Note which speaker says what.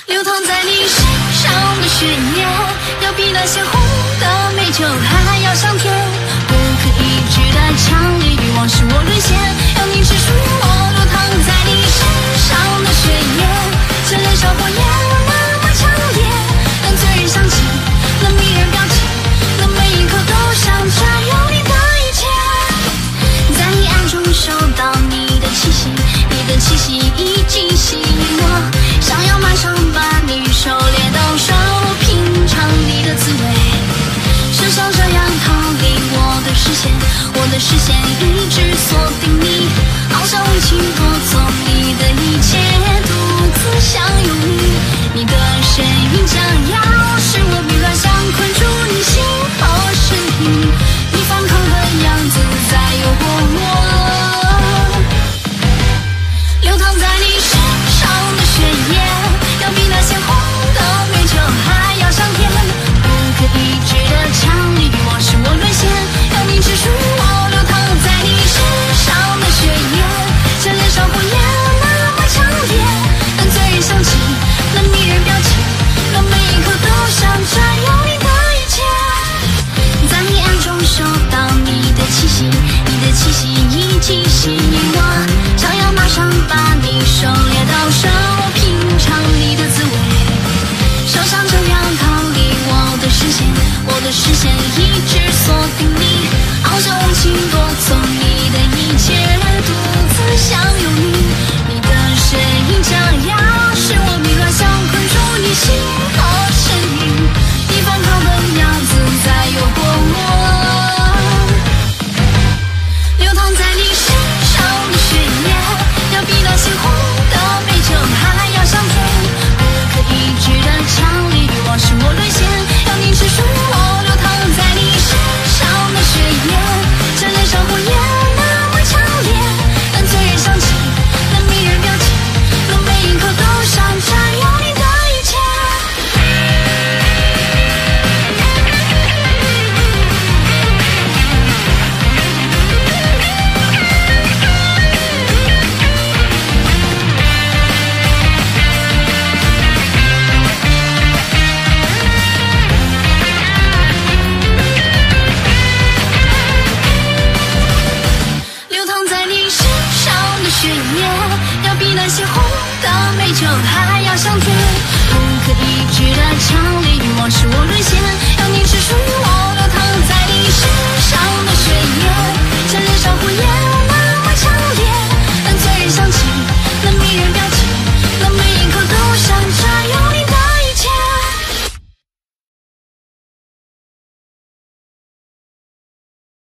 Speaker 1: 流淌在你身上的血液，要比那些红的美酒还要香甜。不可抑制的强烈欲望使我沦陷，要你只属于我。流淌在你身上的血液，像燃烧火焰那么强烈，让醉人想起那迷人表情，那每一刻都想占有你的一切。在黑暗中嗅到你的气息，你的气息已经吸引我，想要马上把你狩猎到手，品尝你的滋味。就像这样逃离我的视线，我的视线一直锁定你，好像无情夺走你的一切，独自享有你，你的身影将要是我。